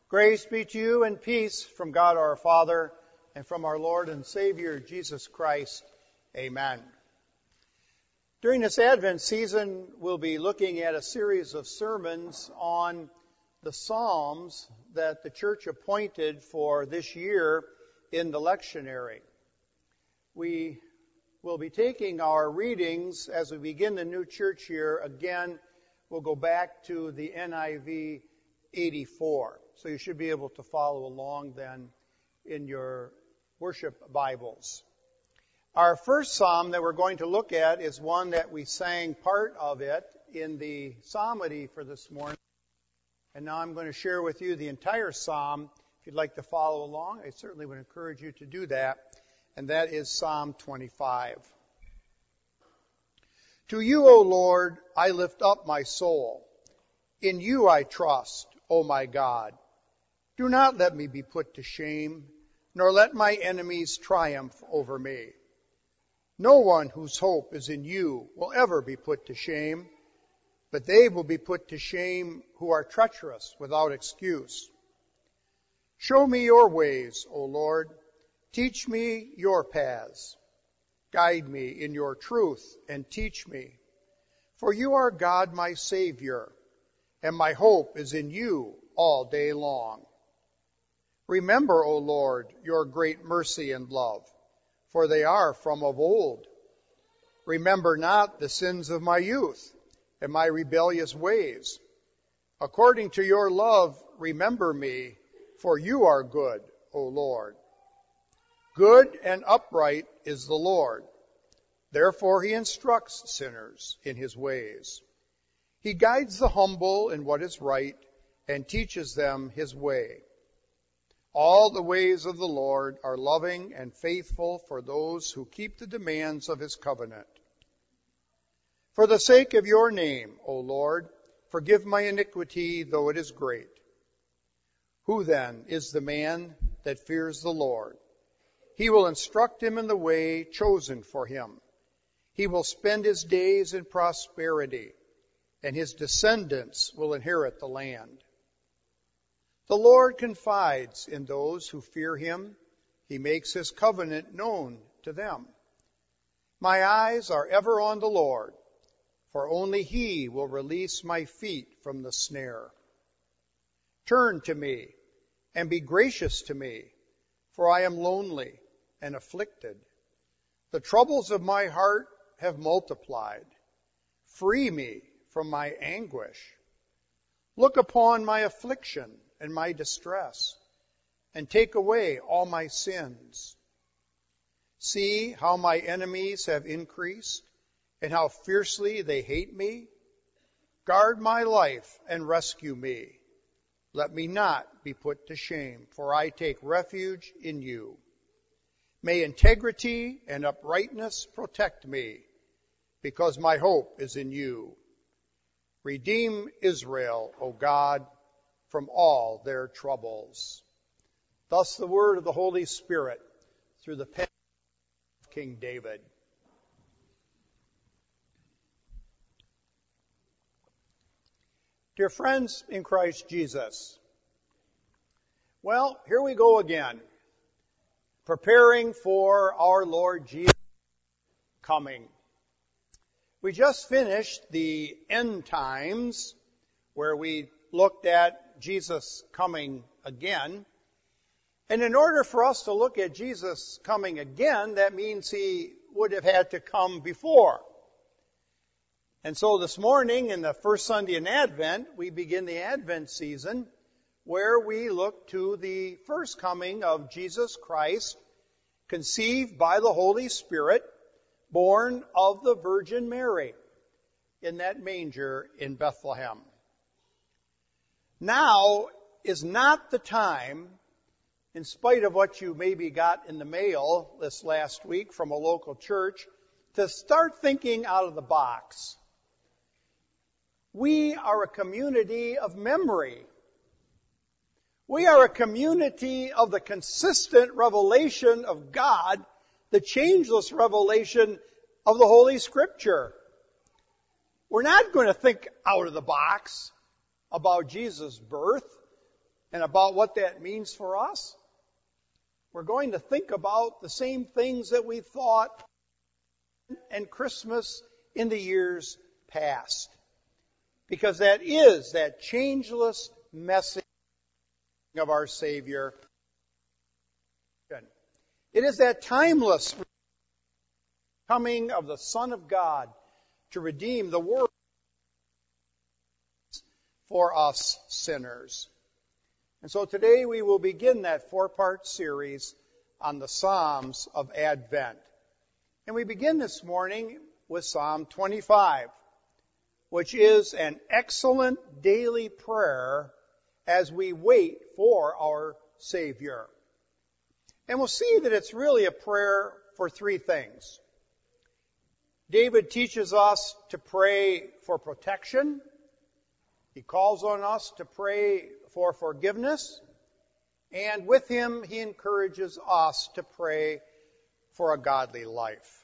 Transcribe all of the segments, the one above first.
Grace be to you and peace from God our Father and from our Lord and Savior Jesus Christ. Amen. During this Advent season, we'll be looking at a series of sermons on the Psalms that the church appointed for this year in the lectionary. We will be taking our readings as we begin the new church year. Again, we'll go back to the NIV 84. So you should be able to follow along then in your worship Bibles. Our first psalm that we're going to look at is one that we sang part of it in the psalmody for this morning. And now I'm going to share with you the entire psalm. If you'd like to follow along, I certainly would encourage you to do that. And that is Psalm 25. To you, O Lord, I lift up my soul. In you I trust, O my God. Do not let me be put to shame, nor let my enemies triumph over me. No one whose hope is in you will ever be put to shame, but they will be put to shame who are treacherous without excuse. Show me your ways, O Lord. Teach me your paths. Guide me in your truth and teach me. For you are God my Savior, and my hope is in you all day long. Remember, O Lord, your great mercy and love, for they are from of old. Remember not the sins of my youth and my rebellious ways. According to your love, remember me, for you are good, O Lord. Good and upright is the Lord. Therefore he instructs sinners in his ways. He guides the humble in what is right and teaches them his way. All the ways of the Lord are loving and faithful for those who keep the demands of his covenant. For the sake of your name, O Lord, forgive my iniquity, though it is great. Who then is the man that fears the Lord? He will instruct him in the way chosen for him. He will spend his days in prosperity, and his descendants will inherit the land. The Lord confides in those who fear him. He makes his covenant known to them. My eyes are ever on the Lord, for only he will release my feet from the snare. Turn to me and be gracious to me, for I am lonely and afflicted. The troubles of my heart have multiplied. Free me from my anguish. Look upon my affliction and my distress, and take away all my sins. See how my enemies have increased, and how fiercely they hate me. Guard my life and rescue me. Let me not be put to shame, for I take refuge in you. May integrity and uprightness protect me, because my hope is in you. Redeem Israel, O God, from all their troubles. Thus the word of the Holy Spirit through the pen of King David. Dear friends in Christ Jesus, well, here we go again, preparing for our Lord Jesus' coming. We just finished the end times, where we looked at Jesus coming again. And in order for us to look at Jesus coming again, that means he would have had to come before. And so this morning, in the first Sunday in Advent, we begin the Advent season, where we look to the first coming of Jesus Christ, conceived by the Holy Spirit, born of the Virgin Mary in that manger in Bethlehem. Now is not the time, in spite of what you maybe got in the mail this last week from a local church, to start thinking out of the box. We are a community of memory. We are a community of the consistent revelation of God, the changeless revelation of the Holy Scripture. We're not going to think out of the box about Jesus' birth. and about what that means for us, we're going to think about the same things that we thought and Christmas in the years past. Because that is that changeless message of our Savior. It is that timeless coming of the Son of God to redeem the world for us sinners. And so today we will begin that 4-part series on the Psalms of Advent. And we begin this morning with Psalm 25, which is an excellent daily prayer as we wait for our Savior. And we'll see that it's really a prayer for 3 things. David teaches us to pray for protection. He calls on us to pray for forgiveness. And with him, he encourages us to pray for a godly life.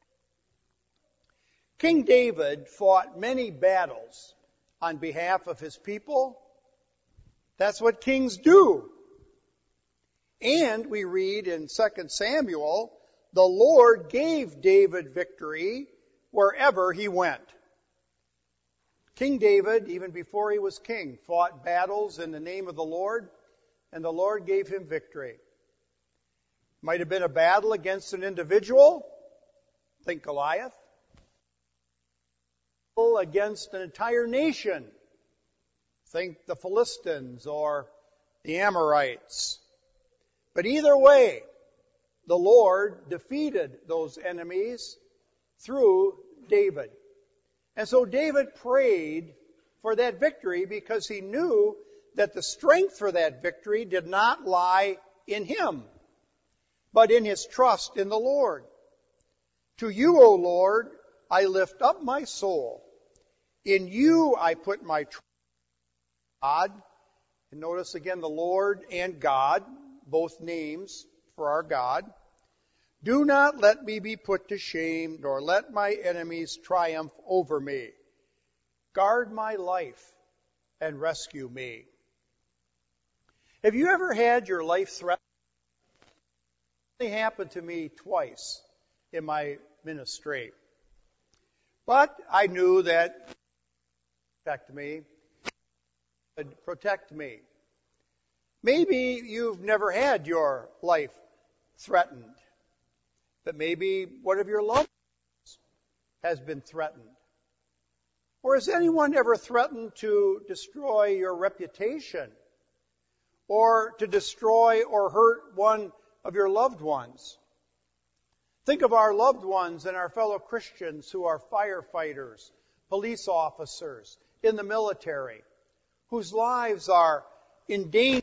King David fought many battles on behalf of his people. That's what kings do. And we read in 2 Samuel, the Lord gave David victory wherever he went. King David, even before he was king, fought battles in the name of the Lord, and the Lord gave him victory. Might have been a battle against an individual, think Goliath, against an entire nation, think the Philistines or the Amorites. But either way, the Lord defeated those enemies through David. And so David prayed for that victory because he knew that the strength for that victory did not lie in him, but in his trust in the Lord. To you, O Lord, I lift up my soul. In you I put my trust. God, and notice again the Lord and God, both names for our God. Do not let me be put to shame, nor let my enemies triumph over me. Guard my life and rescue me. Have you ever had your life threatened? It only happened to me twice in my ministry. But I knew that protect me. Maybe you've never had your life threatened, but maybe one of your loved ones has been threatened. Or has anyone ever threatened to destroy your reputation or to destroy or hurt one of your loved ones? Think of our loved ones and our fellow Christians who are firefighters, police officers, in the military, whose lives are in danger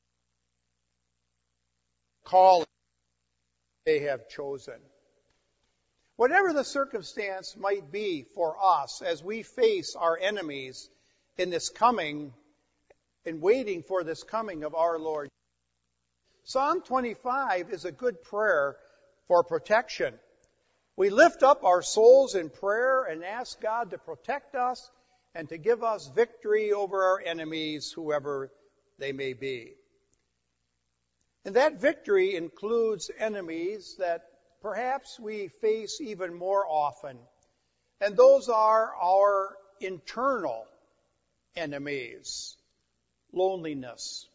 of calling they have chosen. Whatever the circumstance might be for us as we face our enemies in this coming and waiting for this coming of our Lord, Psalm 25 is a good prayer for protection. We lift up our souls in prayer and ask God to protect us and to give us victory over our enemies, whoever they may be. And that victory includes enemies that perhaps we face even more often. And those are our internal enemies: loneliness,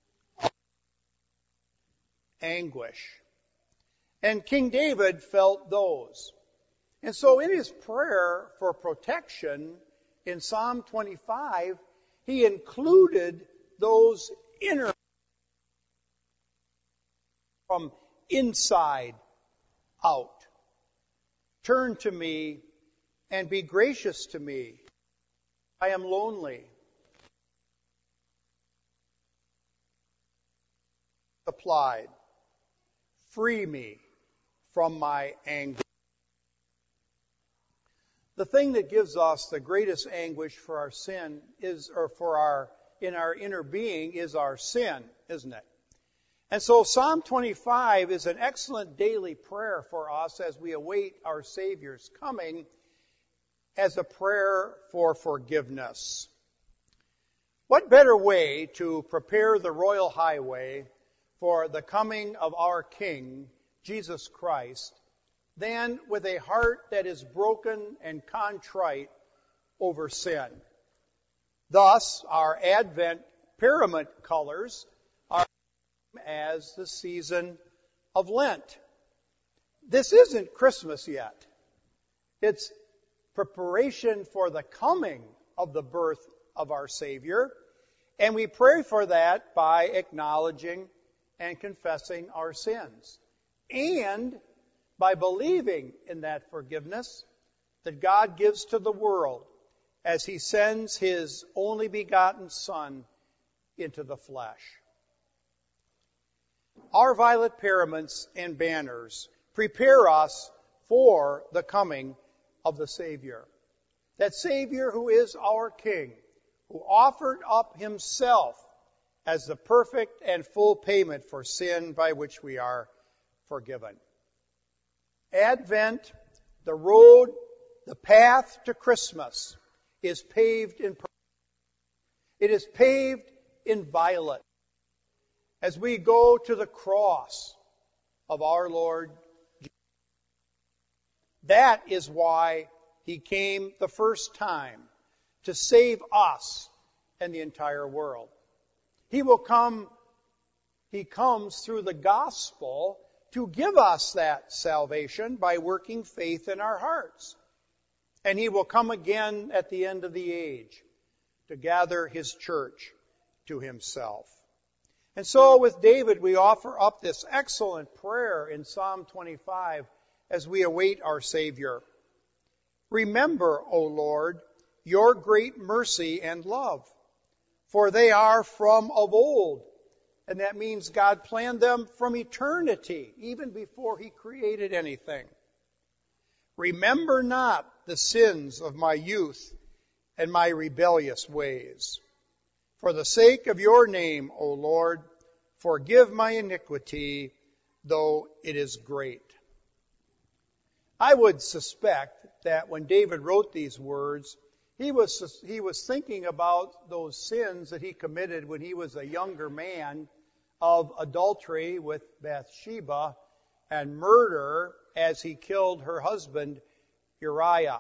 anguish. And King David felt those. And so in his prayer for protection in Psalm 25, he included those inner from inside out. Turn to me and be gracious to me. I am lonely. Applied. Free me from my anger. The thing that gives us the greatest anguish for our sin in our inner being is our sin, isn't it? And so Psalm 25 is an excellent daily prayer for us as we await our Savior's coming, as a prayer for forgiveness. What better way to prepare the royal highway for the coming of our King, Jesus Christ, than with a heart that is broken and contrite over sin? Thus, our Advent pyramid colors are as the season of Lent. This isn't Christmas yet. It's preparation for the coming of the birth of our Savior, and we pray for that by acknowledging and confessing our sins, and by believing in that forgiveness that God gives to the world as He sends His only begotten Son into the flesh. Our violet pyramids and banners prepare us for the coming of the Savior. That Savior who is our King, who offered up Himself as the perfect and full payment for sin by which we are forgiven. Advent, the road, the path to Christmas, is paved in purple. It is paved in violet as we go to the cross of our Lord Jesus. That is why He came the first time, to save us and the entire world. He comes through the gospel to give us that salvation by working faith in our hearts. And He will come again at the end of the age to gather His church to Himself. And so with David, we offer up this excellent prayer in Psalm 25 as we await our Savior. Remember, O Lord, your great mercy and love, for they are from of old. And that means God planned them from eternity, even before He created anything. Remember not the sins of my youth and my rebellious ways. For the sake of your name, O Lord, forgive my iniquity, though it is great. I would suspect that when David wrote these words, he was thinking about those sins that he committed when he was a younger man, of adultery with Bathsheba and murder as he killed her husband Uriah.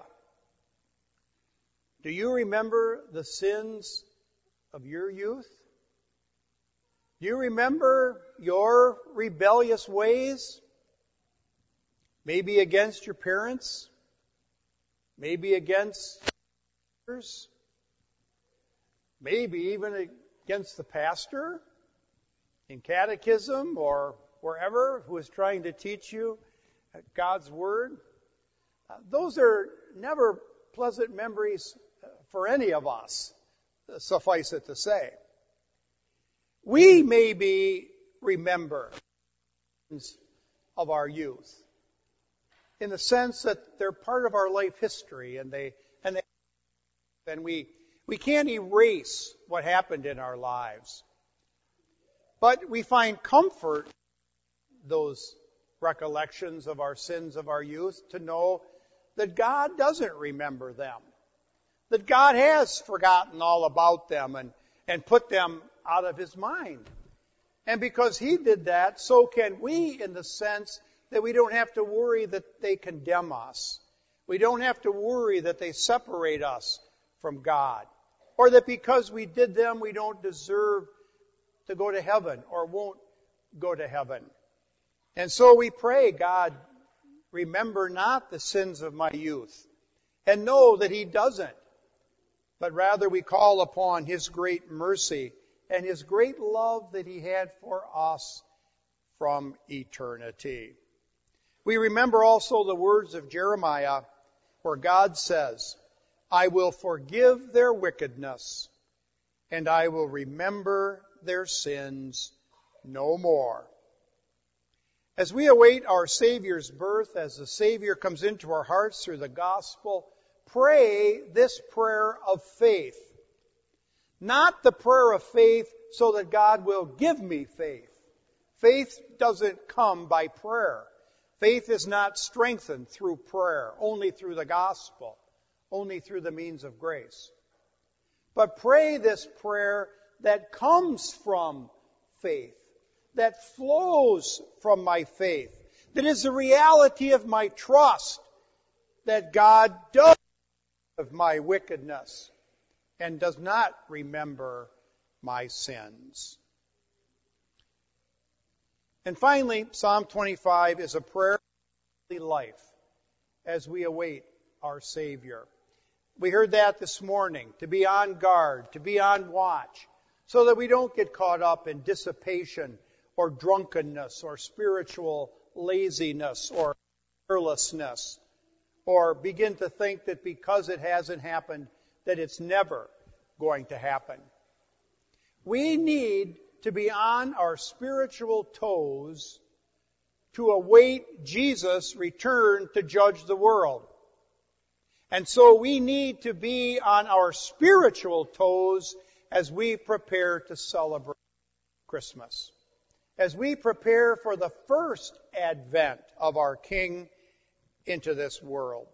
Do you remember the sins of your youth? Do you remember your rebellious ways? Maybe against your parents? Maybe against others? Maybe even against the pastor in catechism or wherever who is trying to teach you God's Word. Those are never pleasant memories for any of us, suffice it to say. We maybe remember of our youth in the sense that they're part of our life history, and we can't erase what happened in our lives. But we find comfort in those recollections of our sins of our youth to know that God doesn't remember them, that God has forgotten all about them and put them out of His mind. And because He did that, so can we, in the sense that we don't have to worry that they condemn us. We don't have to worry that they separate us from God, or that because we did them, we don't deserve to go to heaven or won't go to heaven. And so we pray, God, remember not the sins of my youth, and know that He doesn't, but rather we call upon His great mercy and His great love that He had for us from eternity. We remember also the words of Jeremiah, where God says, I will forgive their wickedness, and I will remember their sins no more. As we await our Savior's birth, as the Savior comes into our hearts through the gospel, pray this prayer of faith. Not the prayer of faith so that God will give me faith. Faith doesn't come by prayer. Faith is not strengthened through prayer, only through the gospel, only through the means of grace. but pray this prayer that comes from faith, that flows from my faith, that is the reality of my trust that God does of my wickedness and does not remember my sins. And finally, Psalm 25 is a prayer of life as we await our Savior. We heard that this morning, to be on guard, to be on watch, so that we don't get caught up in dissipation or drunkenness or spiritual laziness or carelessness, or begin to think that because it hasn't happened, that it's never going to happen. We need to be on our spiritual toes to await Jesus' return to judge the world. And so we need to be on our spiritual toes as we prepare to celebrate Christmas, as we prepare for the first advent of our King into this world.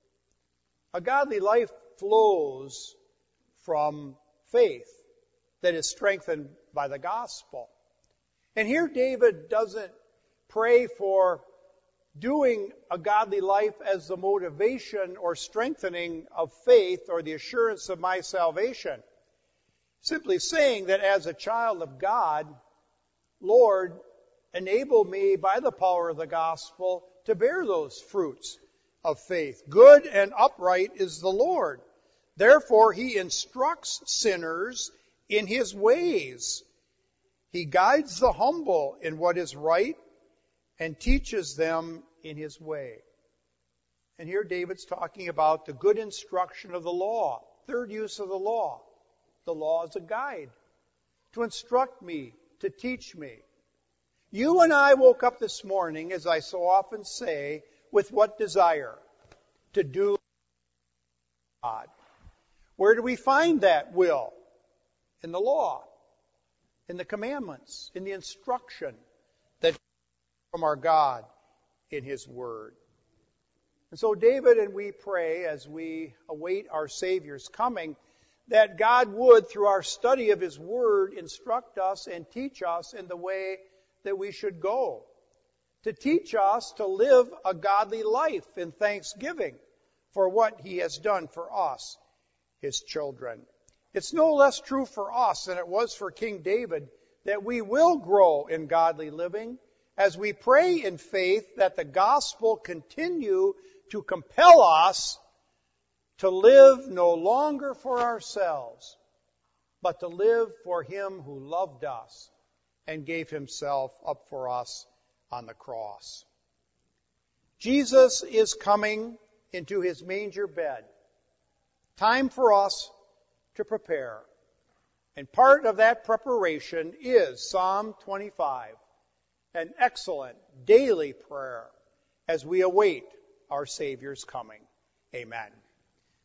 A godly life flows from faith that is strengthened by the gospel. And here David doesn't pray for doing a godly life as the motivation or strengthening of faith or the assurance of my salvation. Simply saying that as a child of God, Lord, enable me by the power of the gospel to bear those fruits of faith. Good and upright is the Lord. Therefore, He instructs sinners in His ways. He guides the humble in what is right and teaches them in His way. And here David's talking about the good instruction of the law. Third use of the law. The law is a guide to instruct me, to teach me. You and I woke up this morning, as I so often say, with what desire? To do God. Where do we find that will? In the law, in the commandments, in the instruction that from our God in His Word. And so David and we pray as we await our Savior's coming that God would, through our study of His Word, instruct us and teach us in the way that we should go. To teach us to live a godly life in thanksgiving for what He has done for us, His children. It's no less true for us than it was for King David that we will grow in godly living as we pray in faith that the gospel continue to compel us to live no longer for ourselves, but to live for Him who loved us and gave Himself up for us on the cross. Jesus is coming into His manger bed. Time for us to prepare. And part of that preparation is Psalm 25, an excellent daily prayer as we await our Savior's coming. Amen.